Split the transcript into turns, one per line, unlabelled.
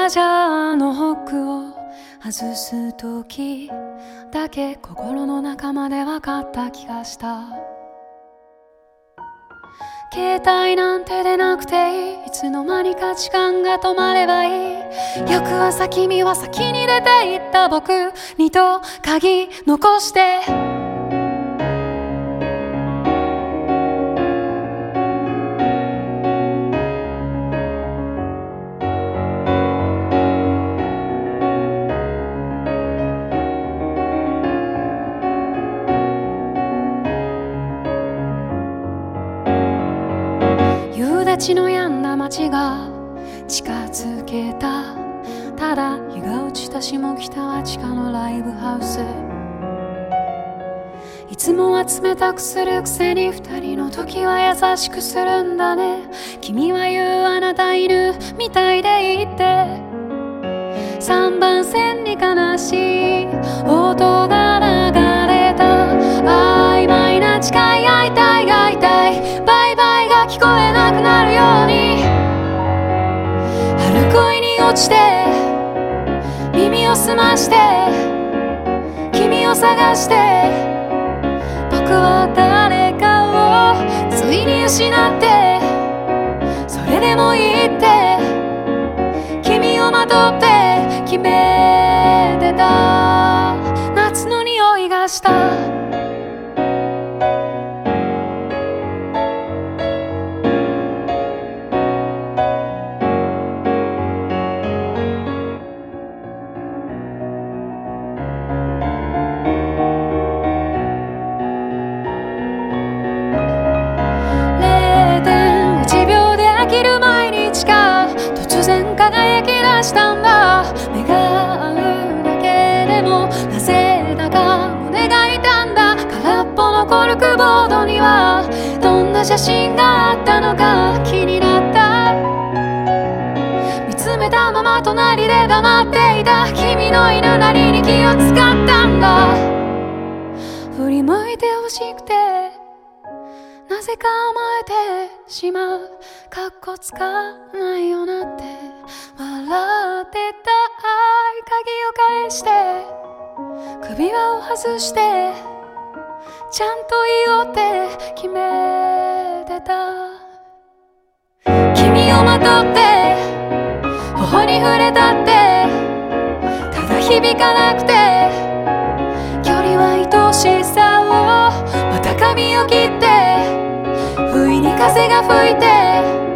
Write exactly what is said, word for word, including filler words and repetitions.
ジャーのホックを外す時だけ心の中まで分かった気がした。携帯なんて出なくていい、いつの間にか時間が止まればいい。翌朝君は先に出て行った僕にと鍵残して、夕立の止んだ街が近づけた。ただ日が落ちた下北は地下のライブハウス。いつもは冷たくするくせに二人の時は優しくするんだね。君は言うあなた犬みたいでいて、三番線に悲しい音が流れた。曖昧な誓い会いたい会いたいバイバイが聞こえなくなるように、春恋に落ちて耳を澄まして君を探して、僕は誰かをついに失って、それでもいいって君をまとって決めてた。夏の匂いがした。突然輝き出したんだ。目が合うだけでもなぜだか胸が痛んだ。空っぽのコルクボードにはどんな写真があったのか気になった。見つめたまま隣で黙っていた君の犬なりに気を使ったんだ。振り向いてほしくてなぜか甘えてしまう。かっこつかないよなって笑ってた。鍵を返して首輪を外してちゃんと言おうって決めてた。君をまとって頬に触れたって、ただ響かなくて距離は愛しさをまた髪を切って、不意に風が吹いて